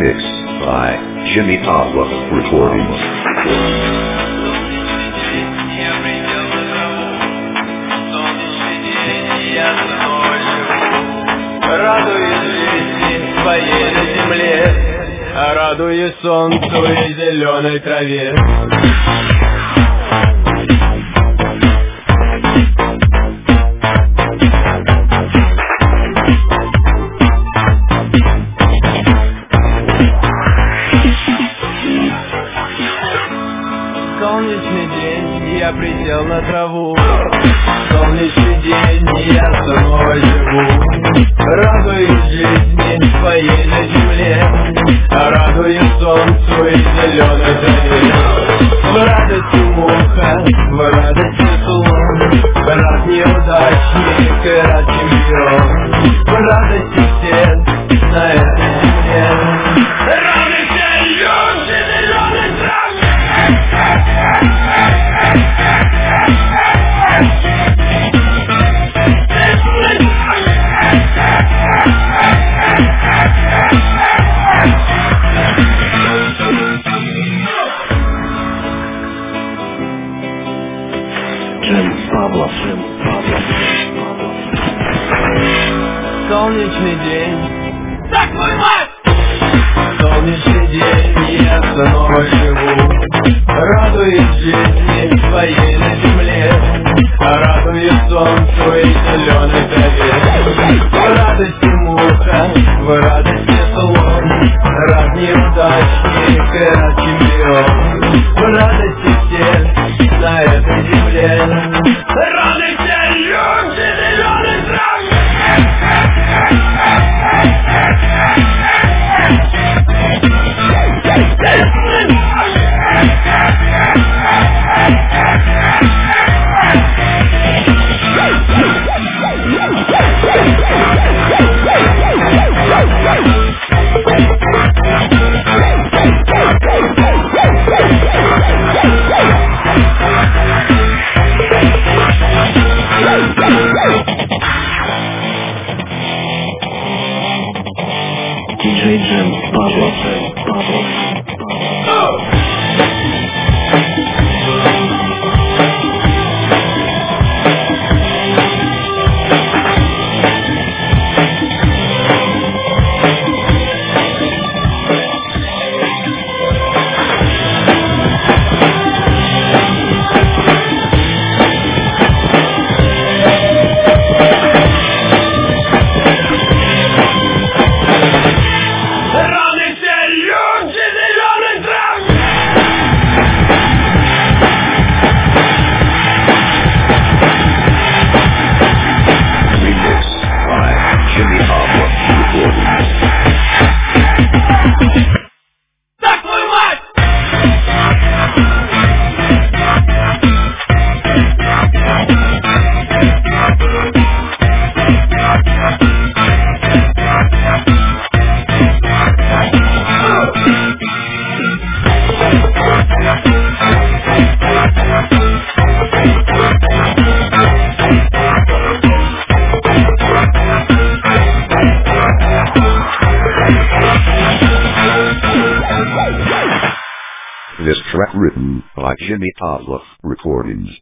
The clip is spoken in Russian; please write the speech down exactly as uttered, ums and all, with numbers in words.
Remix by Jimmy Pavlov Recordings. Радуюсь жизни своей на земле, радуюсь солнцу и зеленой траве. Солнечный день, я присел на траву. Солнечный день, я снова живу. Радуюсь жизни своей на земле, радуюсь солнцу и зеленой траве. В радости муха, в радости слон, рад неудачник и рад чемпион. В радости все на этой земле. Радуйся, люди зеленой травы. Jim Pavlov. Солнечный день. Так, твою мать! Солнечный день, я снова живу. Радуюсь жизни своей на земле, радуюсь солнцу и зеленой траве. В радости муха, в радости слон, рад неудачник и рад чемпион. В радости все на этой земле. Радуйся, люди зеленой травы. диджей Jim Pavlov. This track written by Jimmy Pavlov Recordings.